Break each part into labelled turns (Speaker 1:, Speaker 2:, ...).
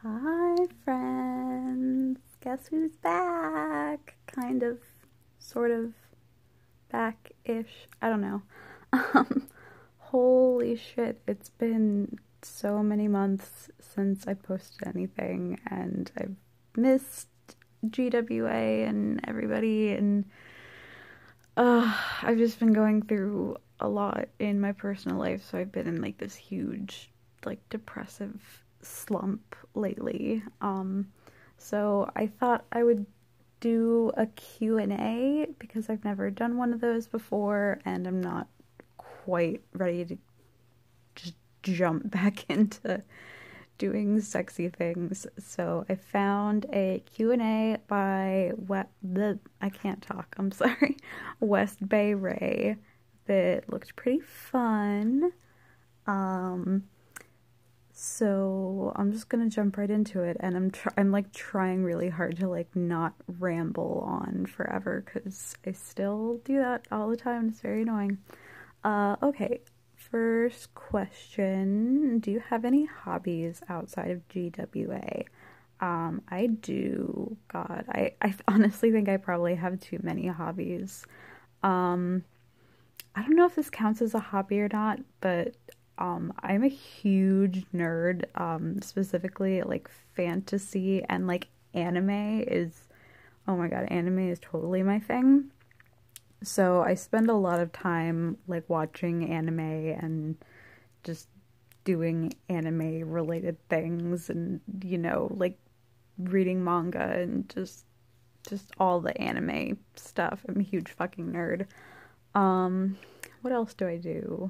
Speaker 1: Hi, friends. Guess who's back? Kind of, sort of, back-ish. I don't know. Um, Holy shit, it's been so many months since I posted anything, and I've missed GWA and everybody, and I've just been going through a lot in my personal life, so I've been in like this huge, like depressive slump lately. So I thought I would do a Q&A because I've never done one of those before and I'm not quite ready to just jump back into doing sexy things. So I found a Q&A by I can't talk. I'm sorry. West Bay Ray that looked pretty fun. Um so I'm just gonna jump right into it, and I'm like trying really hard to like not ramble on forever because I still do that all the time. It's very annoying. Okay. First question, do you have any hobbies outside of GWA? I do. God, I honestly think I probably have too many hobbies. Um, I don't know if this counts as a hobby or not, but I'm a huge nerd, specifically like fantasy and like anime is, oh my God, anime is totally my thing. So I spend a lot of time like watching anime and just doing anime related things and like reading manga and just all the anime stuff. I'm a huge fucking nerd. Um what else do I do?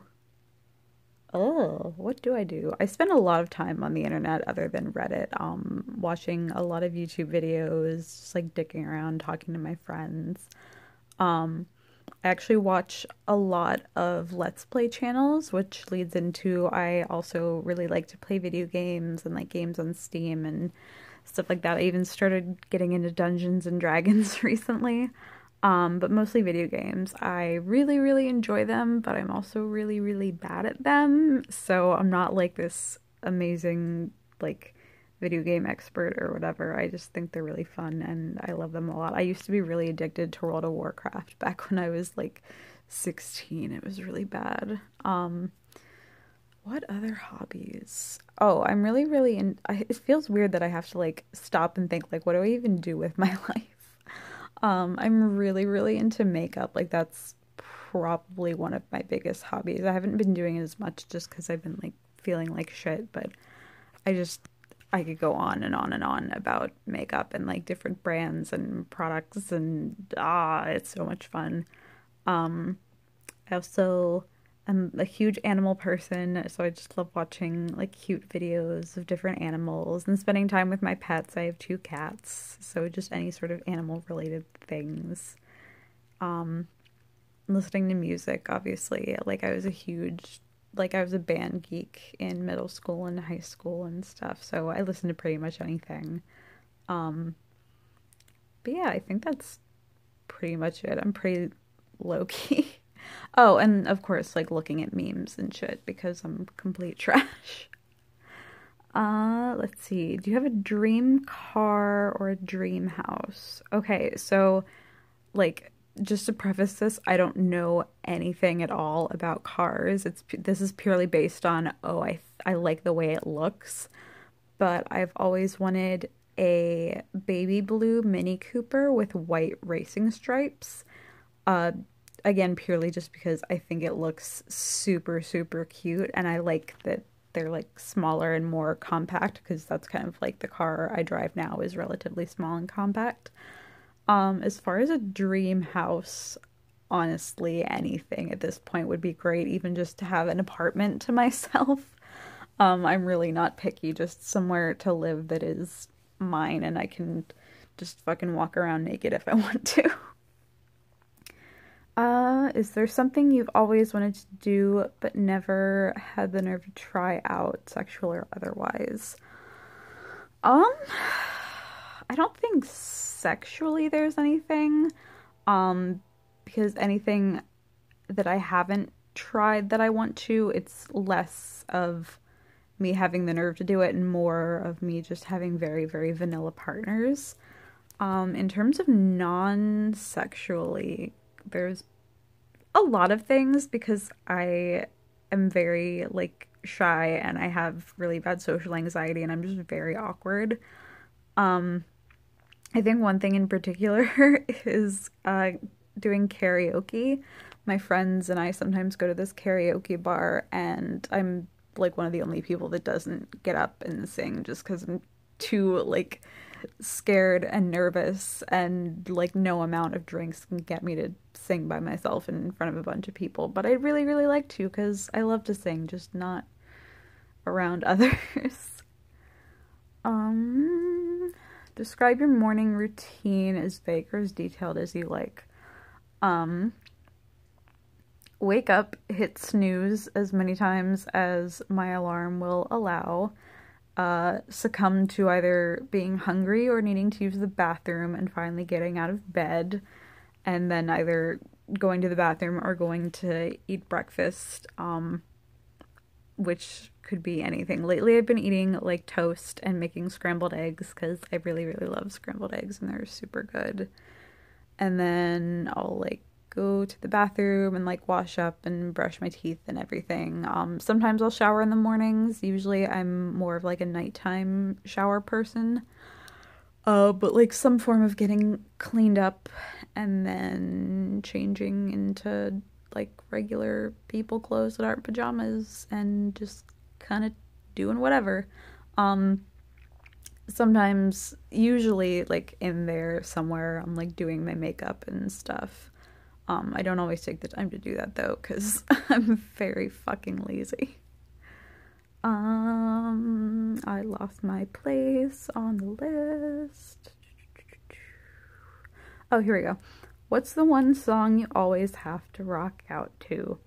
Speaker 1: Oh, what do I do? I spend a lot of time on the internet other than Reddit, watching a lot of YouTube videos, just like dicking around, talking to my friends. Um, I actually watch a lot of Let's Play channels, which leads into I also really like to play video games and like games on Steam and stuff like that. I even started getting into Dungeons and Dragons recently. But mostly video games. I really, really enjoy them, but I'm also really, really bad at them. So I'm not like this amazing, like, video game expert or whatever. I just think they're really fun and I love them a lot. I used to be really addicted to World of Warcraft back when I was like 16. It was really bad. What other hobbies? Oh, I'm really, really it feels weird that I have to like stop and think like, what do I even do with my life? I'm really, really into makeup. Like that's probably one of my biggest hobbies. I haven't been doing it as much just because I've been like feeling like shit, but I just I could go on and on and on about makeup and like different brands and products and it's so much fun. Um, I also am a huge animal person, so I just love watching like cute videos of different animals and spending time with my pets. I have two cats, so just any sort of animal related things. Um, Listening to music, obviously. Like I was a band geek in middle school and high school and stuff, so I listened to pretty much anything. Um, but yeah, I think that's pretty much it. I'm pretty low key. Oh, and of course, like looking at memes and shit because I'm complete trash. Let's see. Do you have a dream car or a dream house? Okay, so like just to preface this, I don't know anything at all about cars. This is purely based on I like the way it looks, but I've always wanted a baby blue Mini Cooper with white racing stripes. Uh, Again, purely just because I think it looks super, super cute, and I like that they're like smaller and more compact because that's kind of like the car I drive now is relatively small and compact. As far as a dream house, honestly, anything at this point would be great, even just to have an apartment to myself. I'm really not picky, just somewhere to live that is mine and I can just fucking walk around naked if I want to. Is there something you've always wanted to do but never had the nerve to try out, sexual or otherwise? Um, I don't think sexually there's anything. Um, because anything that I haven't tried that I want to, it's less of me having the nerve to do it and more of me just having very, very vanilla partners. In terms of non-sexually, there's a lot of things because I am very like shy and I have really bad social anxiety and I'm just very awkward. Um, I think one thing in particular is doing karaoke. My friends and I sometimes go to this karaoke bar, and I'm like one of the only people that doesn't get up and sing just because I'm too like scared and nervous, and like no amount of drinks can get me to sing by myself in front of a bunch of people. But I really, really like to because I love to sing, just not around others. Um, Describe your morning routine as vague or as detailed as you like. Um, Wake up, hit snooze as many times as my alarm will allow. Succumb to either being hungry or needing to use the bathroom and finally getting out of bed, and then either going to the bathroom or going to eat breakfast, which could be anything. Lately, I've been eating like toast and making scrambled eggs because I really, really love scrambled eggs and they're super good. And then I'll like go to the bathroom and like wash up and brush my teeth and everything. Sometimes I'll shower in the mornings. Usually I'm more of like a nighttime shower person. But like some form of getting cleaned up and then changing into like regular people clothes that aren't pajamas and just kind of doing whatever. Um, Sometimes, usually like in there somewhere, I'm like doing my makeup and stuff. I don't always take the time to do that though, because I'm very fucking lazy. I lost my place on the list. Oh, here we go. What's the one song you always have to rock out to?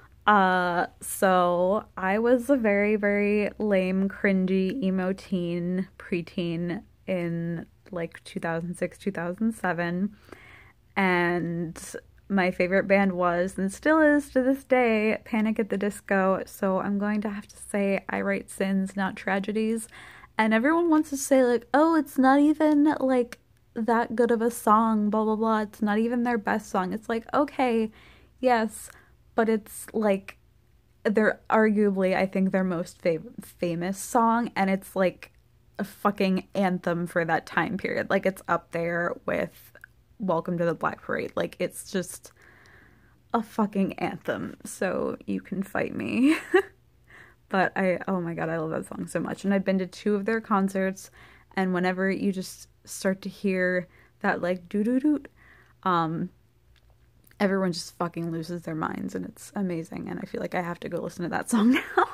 Speaker 1: So I was a very, very lame, cringy emo teen, preteen in like 2006, 2007. And my favorite band was, and still is to this day, Panic at the Disco. So I'm going to have to say I Write Sins, Not Tragedies. And everyone wants to say like, oh, it's not even like that good of a song, blah, blah, blah. It's not even their best song. It's like, okay, yes, but it's like they're arguably, I think, their most famous song, and it's like a fucking anthem for that time period. Like it's up there with Welcome to the Black Parade. Like it's just a fucking anthem. So you can fight me. But oh my God, I love that song so much. And I've been to two of their concerts, and whenever you just start to hear that like doo doo doo, everyone just fucking loses their minds, and it's amazing. And I feel like I have to go listen to that song now.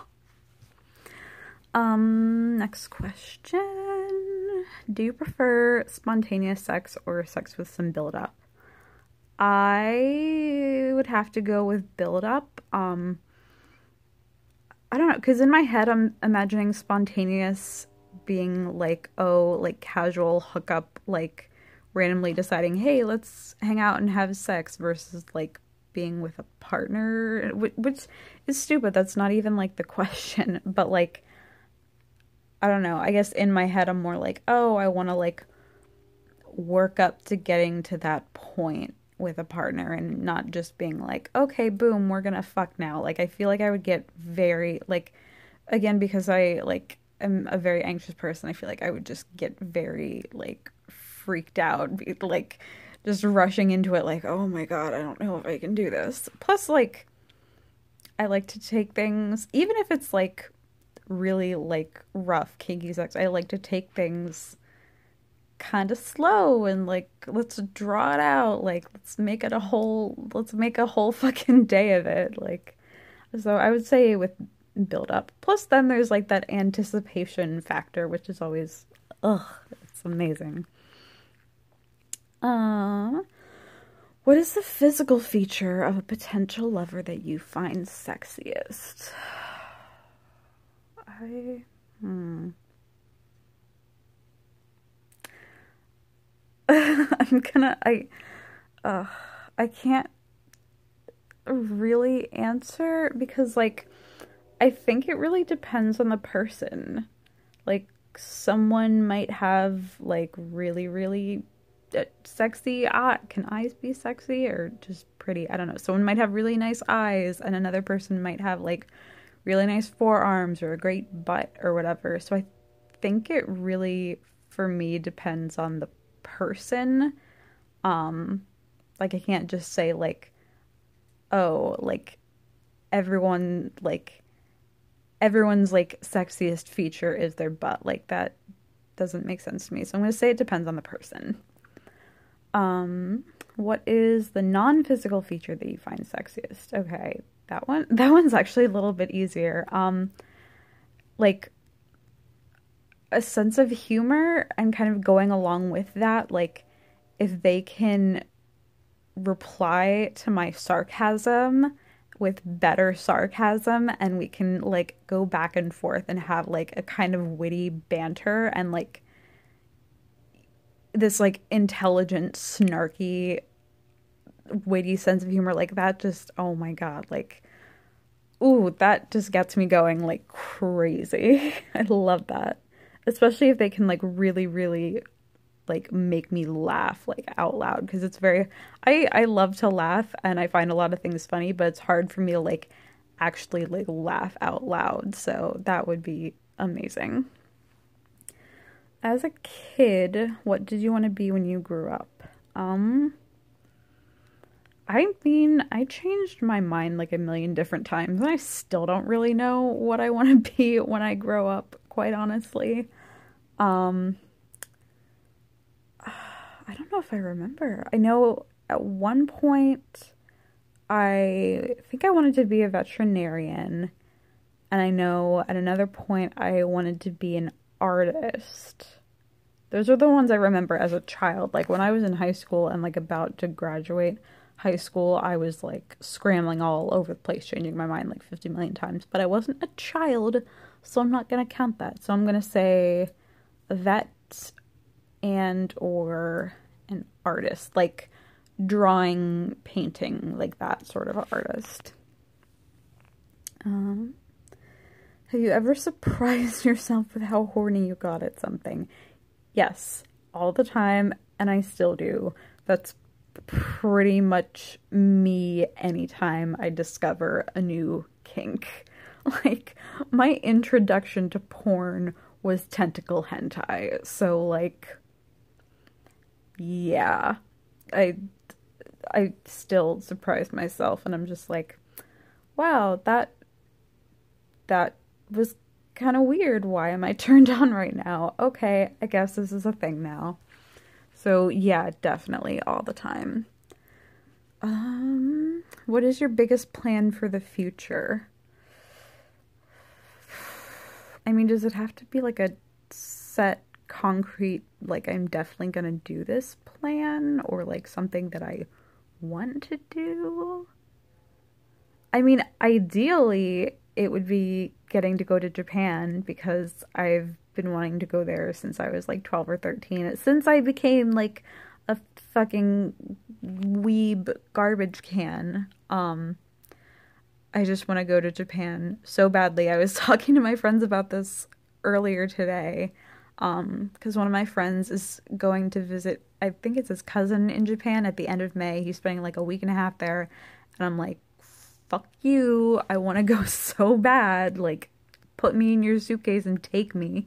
Speaker 1: Next question. Do you prefer spontaneous sex or sex with some build up? I would have to go with build up. I don't know, because in my head I'm imagining spontaneous being like, oh, like casual hookup, like randomly deciding, hey, let's hang out and have sex, versus like being with a partner, which is stupid. That's not even like the question, but like, I don't know. I guess in my head I'm more like, oh, I want to like work up to getting to that point with a partner and not just being like, okay, boom, we're gonna fuck now. Like I feel like I would get very like, again, because I like am a very anxious person, I feel like I would just get very like freaked out, like just rushing into it like, oh my God, I don't know if I can do this. Plus like I like to take things, even if it's like really like rough kinky sex, I like to take things kind of slow and like let's draw it out, like let's make a whole fucking day of it. Like, so I would say with build up, plus then there's like that anticipation factor, which is always, ugh, it's amazing. What is the physical feature of a potential lover that you find sexiest? I I'm gonna uh I can't really answer because like I think it really depends on the person. Like, someone might have, like, really, really sexy eye. Can eyes be sexy or just pretty? I don't know. Someone might have really nice eyes, and another person might have, like, really nice forearms or a great butt or whatever. So I think it really, for me, depends on the person. Like, I can't just say, like, oh, like, everyone, like, everyone's like sexiest feature is their butt. Like that doesn't make sense to me. So I'm going to say it depends on the person. What is the non-physical feature that you find sexiest? Okay, that one's actually a little bit easier. Like a sense of humor and kind of going along with that, like if they can reply to my sarcasm with better sarcasm and we can like go back and forth and have like a kind of witty banter and like this like intelligent, snarky, witty sense of humor, like that just, oh my God, like, ooh, that just gets me going like crazy. I love that. Especially if they can like really, really like make me laugh like out loud because it's very I love to laugh and I find a lot of things funny, but it's hard for me to like actually like laugh out loud. So that would be amazing. As a kid, what did you want to be when you grew up? I mean, I changed my mind like a million different times and I still don't really know what I want to be when I grow up, quite honestly. I don't know if I remember. I know at one point I think I wanted to be a veterinarian, and I know at another point I wanted to be an artist. Those are the ones I remember as a child. Like when I was in high school and like about to graduate high school, I was like scrambling all over the place, changing my mind like 50 million times. But I wasn't a child, so I'm not going to count that. So I'm going to say a vet and or an artist, like drawing, painting, like that sort of artist. Have you ever surprised yourself with how horny you got at something? Yes, all the time, and I still do. That's pretty much me anytime I discover a new kink. Like, my introduction to porn was tentacle hentai, so like, yeah, I still surprise myself and I'm just like, wow, that was kind of weird. Why am I turned on right now? Okay, I guess this is a thing now. So yeah, definitely all the time. What is your biggest plan for the future? I mean, does it have to be like a set concrete, like I'm definitely gonna do this plan, or like something that I want to do? I mean, ideally it would be getting to go to Japan because I've been wanting to go there since I was like 12 or 13, since I became like a fucking weeb garbage can. I just want to go to Japan so badly. I was talking to my friends about this earlier today. Because one of my friends is going to visit, I think it's his cousin in Japan at the end of May. He's spending like a week and a half there. And I'm like, fuck you. I want to go so bad. Like, put me in your suitcase and take me.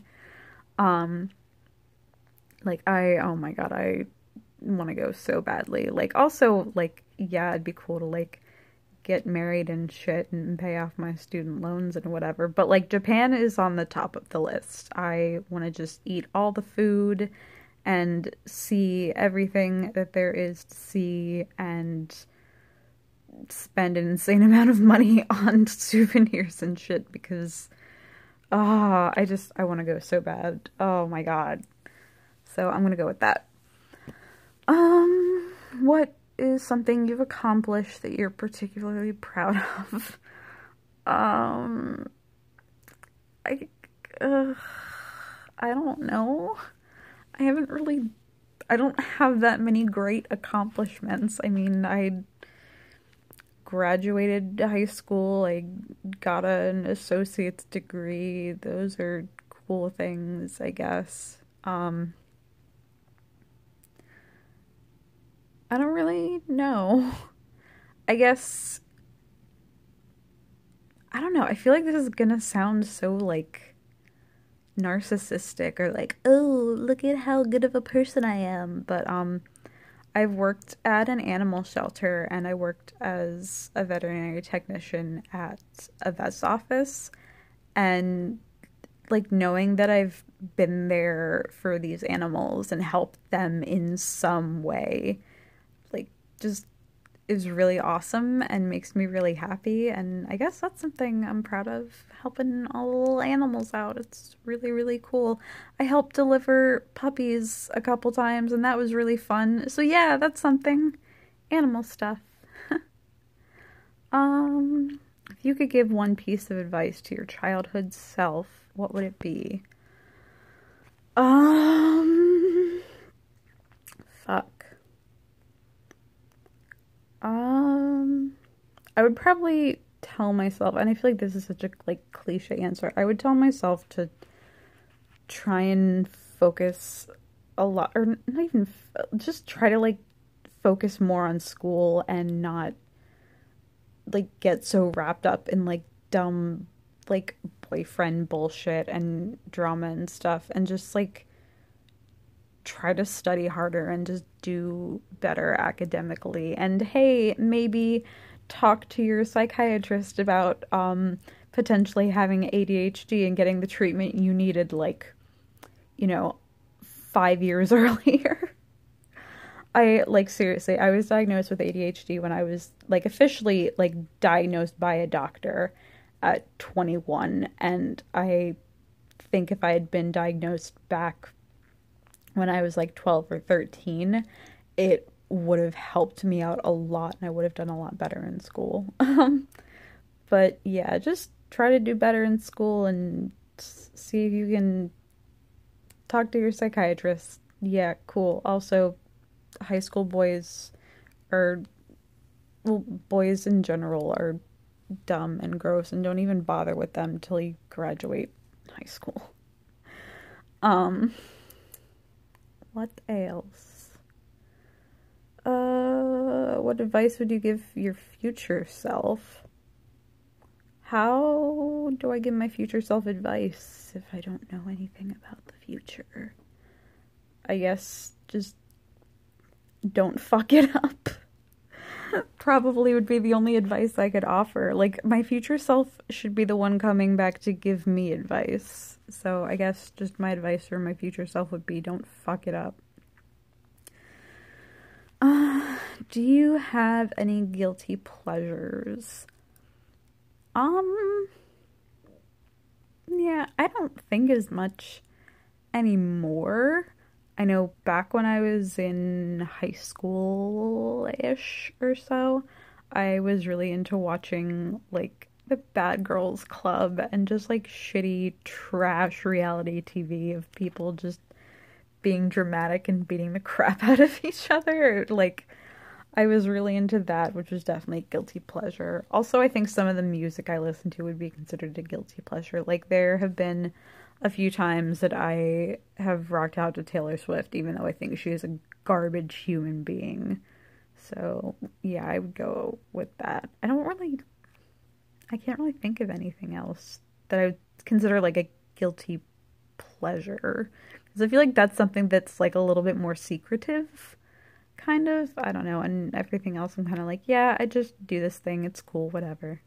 Speaker 1: Like, oh my God, I want to go so badly. Like, also, like, yeah, it'd be cool to, like, get married and shit and pay off my student loans and whatever. But like Japan is on the top of the list. I want to just eat all the food and see everything that there is to see and spend an insane amount of money on souvenirs and shit because I want to go so bad. Oh my God. So I'm going to go with that. What is something you've accomplished that you're particularly proud of? I don't know. I don't have that many great accomplishments. I mean, I graduated high school. I got an associate's degree. Those are cool things, I guess. I don't really know. I guess, I don't know. I feel like this is gonna sound so like narcissistic or like, oh, look at how good of a person I am. But I've worked at an animal shelter and I worked as a veterinary technician at a vet's office. And like knowing that I've been there for these animals and helped them in some way, like just is really awesome and makes me really happy. And I guess that's something I'm proud of, helping all the little animals out. It's really, really cool. I helped deliver puppies a couple times and that was really fun. So yeah, that's something. Animal stuff. If you could give one piece of advice to your childhood self, what would it be? Um, Fuck. I would probably tell myself, and I feel like this is such a like cliche answer. I would tell myself to try and focus a lot, or not even, just try to like focus more on school and not like get so wrapped up in like dumb like boyfriend bullshit and drama and stuff, and just like try to study harder and just do better academically. And hey, maybe talk to your psychiatrist about potentially having ADHD and getting the treatment you needed, like, 5 years earlier. I like seriously, I was diagnosed with ADHD when I was like officially like diagnosed by a doctor at 21, and I think if I had been diagnosed back when I was like 12 or 13, it would have helped me out a lot and I would have done a lot better in school. But yeah, just try to do better in school and see if you can talk to your psychiatrist. Yeah, cool. Also, high school boys are, well, boys in general are dumb and gross, and don't even bother with them until you graduate high school. What else? What advice would you give your future self? How do I give my future self advice if I don't know anything about the future? I guess just don't fuck it up. Probably would be the only advice I could offer. Like, my future self should be the one coming back to give me advice. So I guess just my advice for my future self would be don't fuck it up. Do you have any guilty pleasures? Yeah, I don't think as much anymore. I know back when I was in high school-ish or so, I was really into watching like the Bad Girls Club and just like shitty trash reality TV of people just being dramatic and beating the crap out of each other. Like, I was really into that, which was definitely guilty pleasure. Also, I think some of the music I listen to would be considered a guilty pleasure. Like, there have been a few times that I have rocked out to Taylor Swift, even though I think she is a garbage human being. So, yeah, I would go with that. I can't really think of anything else that I would consider like a guilty pleasure. Because I feel like that's something that's like a little bit more secretive, kind of. I don't know. And everything else, I'm kind of like, yeah, I just do this thing. It's cool, whatever.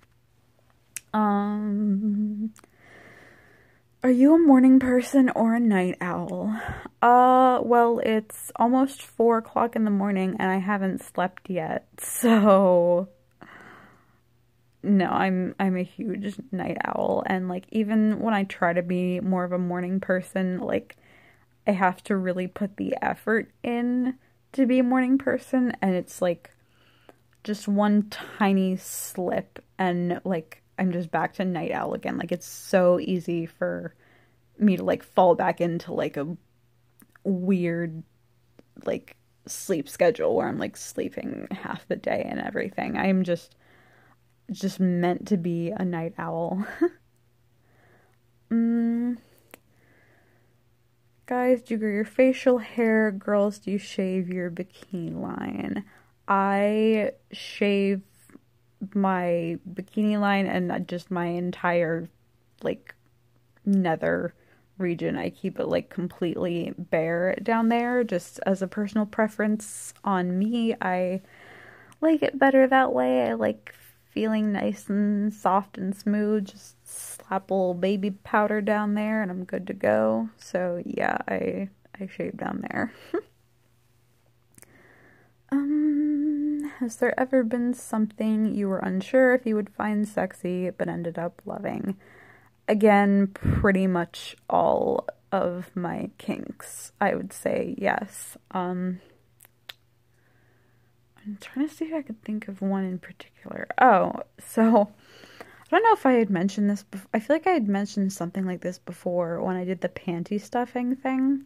Speaker 1: Are you a morning person or a night owl? Well, it's almost 4 o'clock in the morning and I haven't slept yet, so no, I'm a huge night owl. And like, even when I try to be more of a morning person, like, I have to really put the effort in to be a morning person, and it's like just one tiny slip and like I'm just back to night owl again. Like, it's so easy for me to like fall back into like a weird like sleep schedule where I'm like sleeping half the day and everything. I'm just meant to be a night owl. mm, Guys, do you grow your facial hair? Girls, do you shave your bikini line? I shave my bikini line and just my entire like nether region. I keep it like completely bare down there just as a personal preference on me. I like it better that way. I like feeling nice and soft and smooth. Just slap a little baby powder down there and I'm good to go. So yeah, I shave down there. Has there ever been something you were unsure if you would find sexy but ended up loving? Again, pretty much all of my kinks, I would say yes. I'm trying to see if I could think of one in particular. Oh, so I don't know if I had mentioned this before. I feel like I had mentioned something like this before when I did the panty stuffing thing.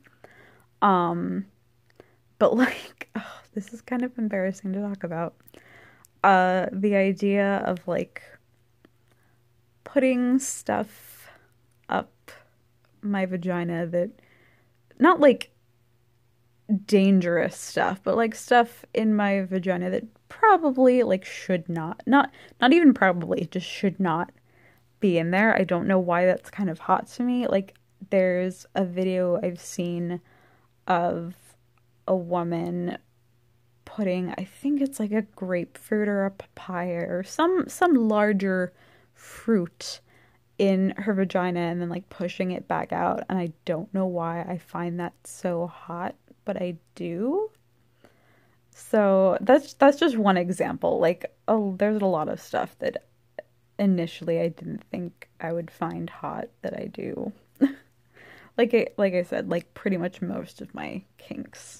Speaker 1: But like, oh, this is kind of embarrassing to talk about. The idea of like putting stuff up my vagina that, not like dangerous stuff, but like stuff in my vagina that probably like should not even probably, just should not be in there. I don't know why that's kind of hot to me. Like there's a video I've seen of a woman putting, I think it's like a grapefruit or a papaya or some larger fruit in her vagina and then like pushing it back out, and I don't know why I find that so hot, but I do. So that's just one example. Like, oh, there's a lot of stuff that initially I didn't think I would find hot that I do. Like I said, like pretty much most of my kinks.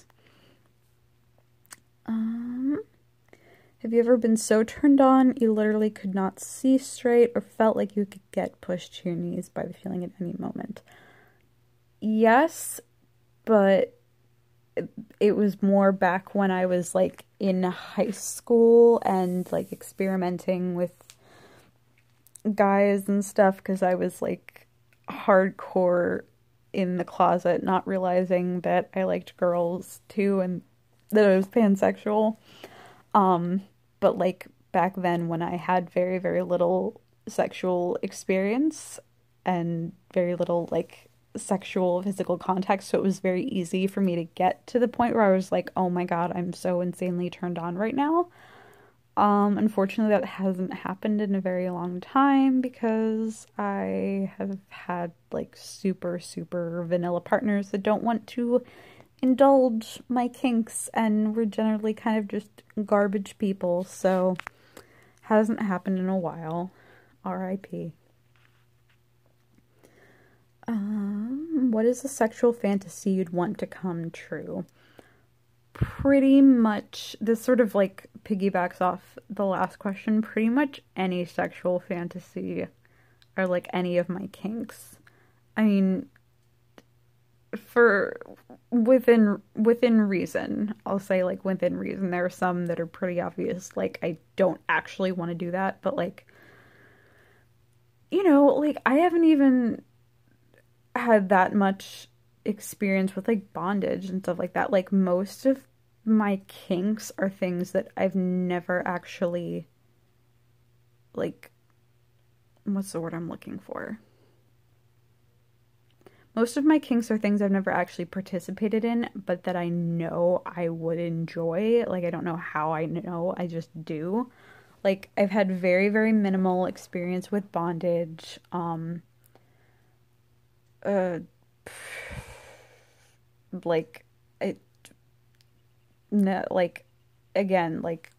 Speaker 1: Have you ever been so turned on you literally could not see straight or felt like you could get pushed to your knees by the feeling at any moment? Yes, but it was more back when I was like in high school and like experimenting with guys and stuff, because I was like hardcore in the closet, not realizing that I liked girls too and that I was pansexual. But like back then when I had very, very little sexual experience and very little like sexual physical contact, so it was very easy for me to get to the point where I was like, oh my God, I'm so insanely turned on right now. Unfortunately, that hasn't happened in a very long time because I have had like super, super vanilla partners that don't want to indulge my kinks, and we're generally kind of just garbage people, so hasn't happened in a while. R.I.P. What is a sexual fantasy you'd want to come true? Pretty much, this sort of like piggybacks off the last question, pretty much any sexual fantasy or like any of my kinks. I mean, for within reason, I'll say like within reason. There are some that are pretty obvious, like I don't actually want to do that, but like, you know, like I haven't even had that much experience with like bondage and stuff like that. Like most of my kinks are things that I've never actually, like, what's the word I'm looking for? Most of my kinks are things I've never actually participated in, but that I know I would enjoy. Like, I don't know how I know, I just do. Like, I've had very, very minimal experience with bondage. Like, it, no, like, again, like,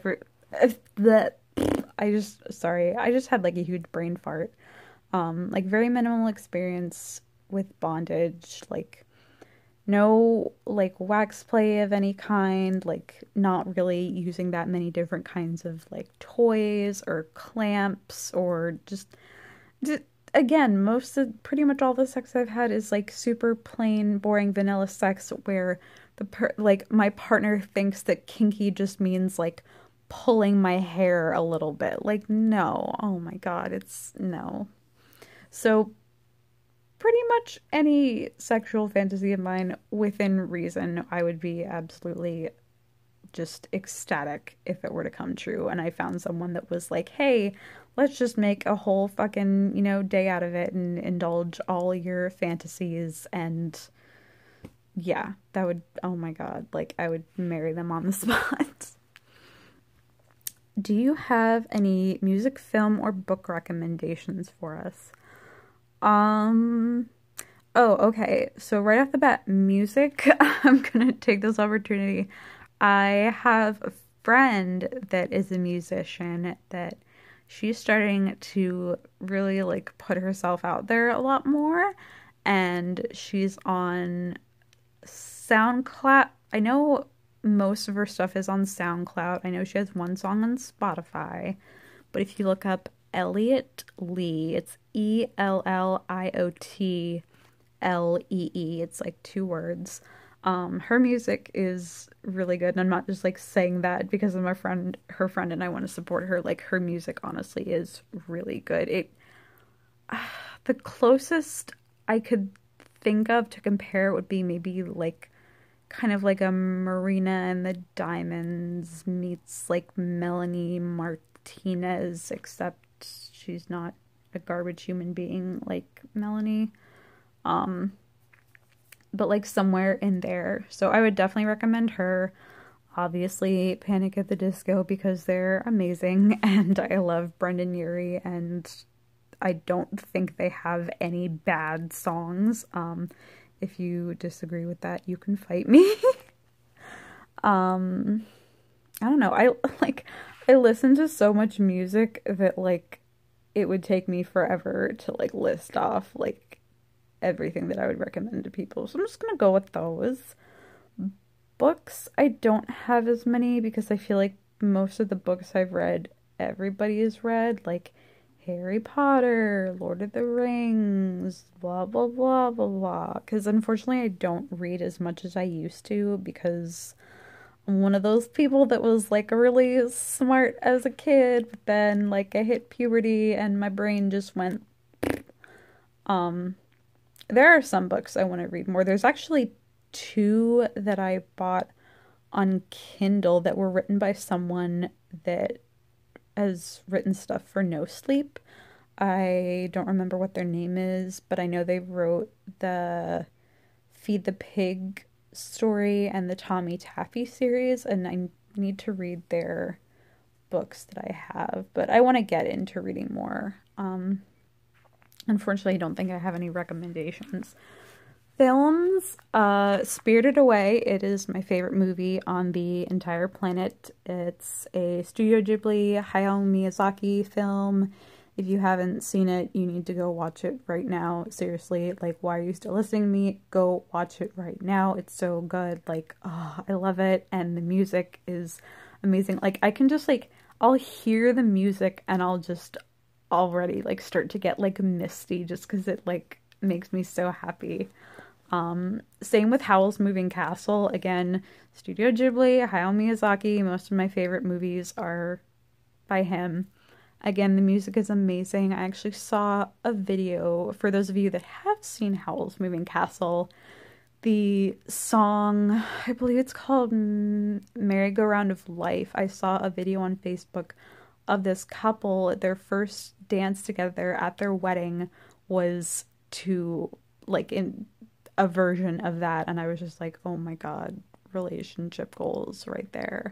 Speaker 1: I just had, like, a huge brain fart. Like, very minimal experience with bondage, like no like wax play of any kind, like not really using that many different kinds of like toys or clamps or just again, pretty much all the sex I've had is like super plain, boring, vanilla sex where like my partner thinks that kinky just means like pulling my hair a little bit. Like, no. Oh my God, it's no. So pretty much any sexual fantasy of mine within reason, I would be absolutely just ecstatic if it were to come true and I found someone that was like, "Hey, let's just make a whole fucking, day out of it and indulge all your fantasies." And yeah, that would, oh my God, like I would marry them on the spot. Do you have any music, film, or book recommendations for us? Um, oh, okay. So right off the bat, music. I'm gonna take this opportunity. I have a friend that is a musician that she's starting to really like put herself out there a lot more, and she's on SoundCloud. I know most of her stuff is on SoundCloud. I know she has one song on Spotify, but if you look up Elliot Lee, it's Elliotlee. It's like two words. Her music is really good, and I'm not just like saying that because I'm her friend, and I want to support her. Like her music, honestly, is really good. The closest I could think of to compare would be maybe like kind of like a Marina and the Diamonds meets like Melanie Martinez, except she's not a garbage human being like Melanie. Um, but like somewhere in there. So I would definitely recommend her. Obviously, Panic at the Disco because they're amazing, and I love Brendan Urie, and I don't think they have any bad songs. If you disagree with that, you can fight me. um, I don't know. I listen to so much music that like it would take me forever to like list off like everything that I would recommend to people. So I'm just gonna go with those. Books, I don't have as many because I feel like most of the books I've read, everybody has read, like Harry Potter, Lord of the Rings, blah, blah, blah, blah, blah. Because unfortunately, I don't read as much as I used to because I'm one of those people that was like really smart as a kid, but then like I hit puberty and my brain just went. Um, there are some books I want to read more. There's actually two that I bought on Kindle that were written by someone that has written stuff for No Sleep. I don't remember what their name is, but I know they wrote the Feed the Pig story and the Tommy Taffy series, and I need to read their books that I have, but I want to get into reading more. Unfortunately, I don't think I have any recommendations. Films, Spirited Away. It is my favorite movie on the entire planet. It's a Studio Ghibli Hayao Miyazaki film. If you haven't seen it, you need to go watch it right now. Seriously, like, why are you still listening to me? Go watch it right now. It's so good. Like, oh, I love it. And the music is amazing. Like, I can just, like, I'll hear the music and I'll just already, like, start to get, like, misty just because it, like, makes me so happy. Same with Howl's Moving Castle. Again, Studio Ghibli, Hayao Miyazaki. Most of my favorite movies are by him. Again, the music is amazing. I actually saw a video, for those of you that have seen Howl's Moving Castle, the song, I believe it's called Merry-Go-Round of Life. I saw a video on Facebook of this couple. Their first dance together at their wedding was to, like, in a version of that, and I was just like, oh my God, relationship goals right there.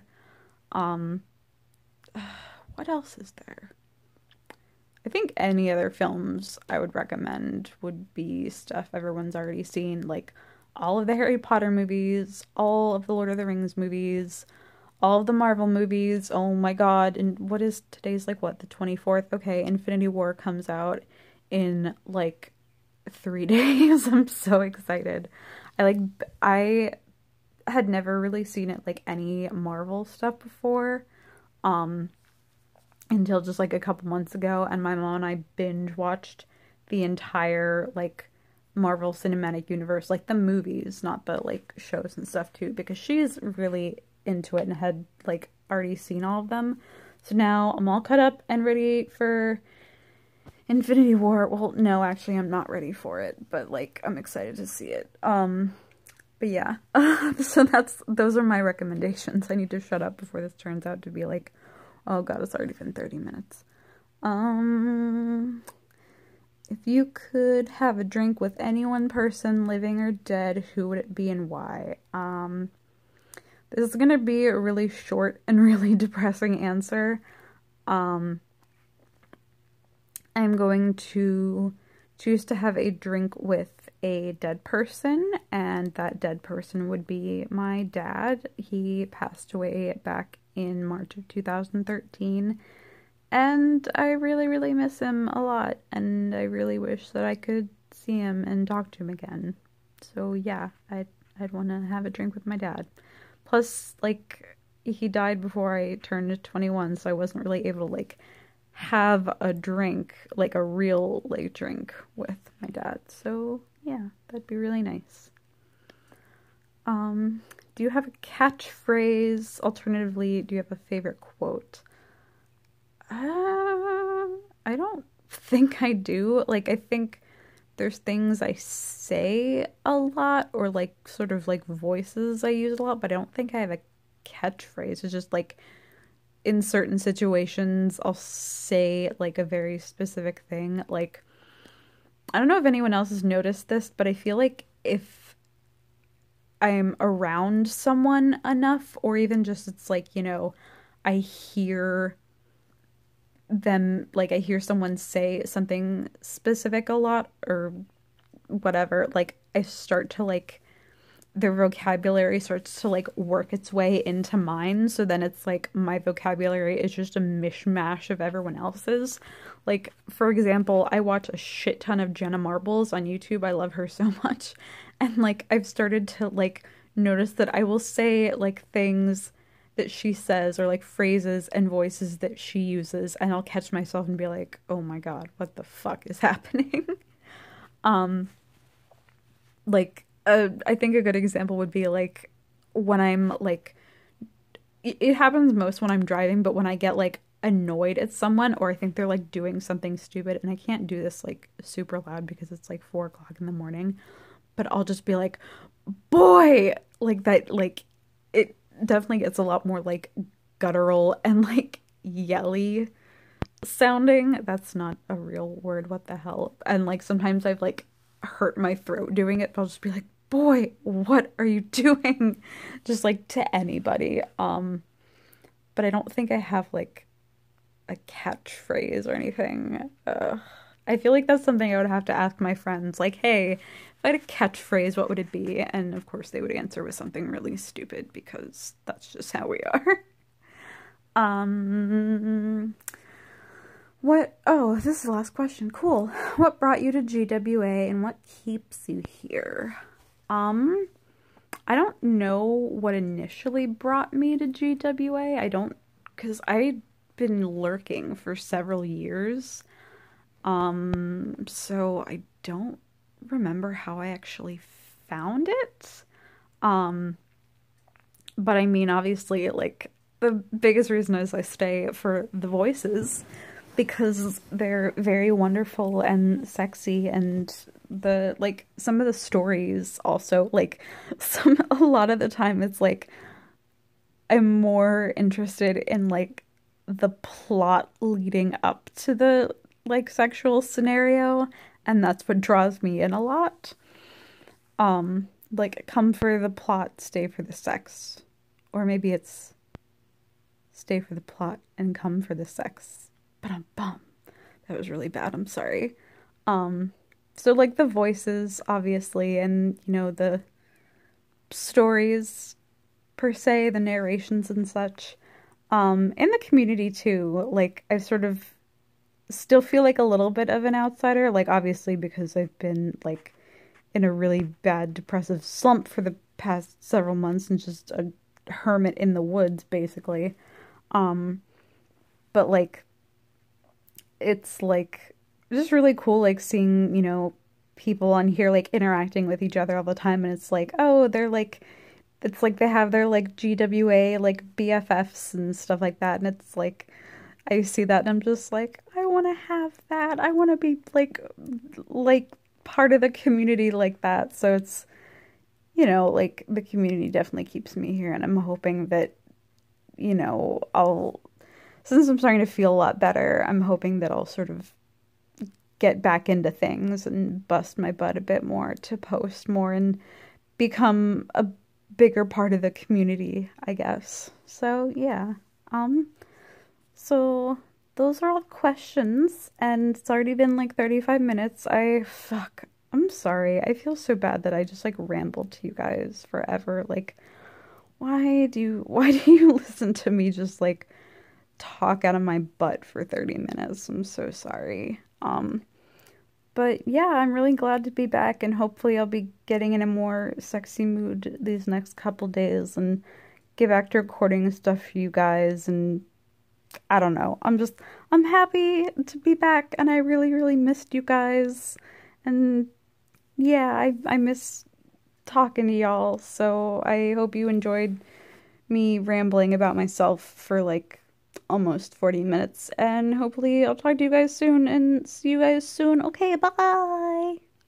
Speaker 1: What else is there? I think any other films I would recommend would be stuff everyone's already seen, like all of the Harry Potter movies, all of the Lord of the Rings movies, all of the Marvel movies. Oh my God. And what is today's, like, what, the 24th? Okay, Infinity War comes out in like 3 days. I'm so excited. I had never really seen it like any Marvel stuff before. Until just like a couple months ago, and my mom and I binge watched the entire, like, Marvel Cinematic Universe, like the movies, not the, like, shows and stuff too, because she's really into it and had, like, already seen all of them. So now I'm all caught up and ready for Infinity War. Well, no, actually I'm not ready for it, but, like, I'm excited to see it. But yeah, so those are my recommendations. I need to shut up before this turns out to be like, oh god, it's already been 30 minutes. If you could have a drink with any one person, living or dead, who would it be and why? This is gonna be a really short and really depressing answer. I'm going to choose to have a drink with a dead person, and that dead person would be my dad. He passed away back in March of 2013, and I really, really miss him a lot, and I really wish that I could see him and talk to him again. So yeah, I'd want to have a drink with my dad. Plus, like, he died before I turned 21, so I wasn't really able to, like, have a drink, like a real, like, drink with my dad. So yeah, that'd be really nice. Do you have a catchphrase? Alternatively, do you have a favorite quote? I don't think I do. Like, I think there's things I say a lot, or, like, sort of, like, voices I use a lot, but I don't think I have a catchphrase. It's just, like, in certain situations, I'll say, like, a very specific thing. Like, I don't know if anyone else has noticed this, but I feel like if I'm around someone enough, or even just it's like, you know, I hear them, like, I hear someone say something specific a lot, or whatever, like, I start to, like, their vocabulary starts to, like, work its way into mine, so then it's like my vocabulary is just a mishmash of everyone else's. Like, for example, I watch a shit ton of Jenna Marbles on YouTube. I love her so much. And, like, I've started to, like, notice that I will say, like, things that she says, or, like, phrases and voices that she uses, and I'll catch myself and be like, oh my god, what the fuck is happening? Like, I think a good example would be, like, when I'm, like, it happens most when I'm driving, but when I get, like, annoyed at someone, or I think they're, like, doing something stupid, and I can't do this, like, super loud because it's, like, 4 o'clock in the morning, but I'll just be like, boy! Like, that, like, it definitely gets a lot more, like, guttural and, like, yelly sounding. That's not a real word, what the hell? And, like, sometimes I've, like, hurt my throat doing it, but I'll just be like, boy, what are you doing? Just, like, to anybody. But I don't think I have, like, a catchphrase or anything. I feel like that's something I would have to ask my friends, like, hey, if I had a catchphrase, what would it be? And of course they would answer with something really stupid, because that's just how we are. Oh, this is the last question. Cool. What brought you to GWA and what keeps you here? I don't know what initially brought me to GWA. Because I'd been lurking for several years. So I don't remember how I actually found it. But I mean, obviously, like, the biggest reason is I stay for the voices, because they're very wonderful and sexy, and like, some of the stories also, like, a lot of the time it's like I'm more interested in, like, the plot leading up to the, like, sexual scenario, and that's what draws me in a lot. Like, come for the plot, stay for the sex. Or maybe it's stay for the plot and come for the sex. Ba-dum-bum. That was really bad, I'm sorry. So, like, the voices, obviously, and, you know, the stories, per se, the narrations and such. In the community, too, like, I sort of still feel like a little bit of an outsider, like, obviously, because I've been, like, in a really bad depressive slump for the past several months, and just a hermit in the woods, basically. But, like, it's, like, just really cool, like seeing, people on here like interacting with each other all the time. And it's like, oh, they're like, it's like they have their like GWA, like BFFs and stuff like that. And it's like, I see that and I'm just like, I want to have that. I want to be like part of the community like that. So it's, like the community definitely keeps me here. And I'm hoping that, I'll, since I'm starting to feel a lot better, I'm hoping that I'll sort of get back into things and bust my butt a bit more to post more and become a bigger part of the community, I guess. So, yeah. Um, so those are all the questions, and it's already been like 35 minutes. I'm sorry. I feel so bad that I just like rambled to you guys forever. Like, why do you listen to me just like talk out of my butt for 30 minutes? I'm so sorry. But yeah, I'm really glad to be back, and hopefully I'll be getting in a more sexy mood these next couple days and get back to recording stuff for you guys. And I don't know. I'm happy to be back, and I really, really missed you guys. And yeah, I miss talking to y'all. So I hope you enjoyed me rambling about myself for like almost 40 minutes. And hopefully I'll talk to you guys soon and see you guys soon. Okay, bye.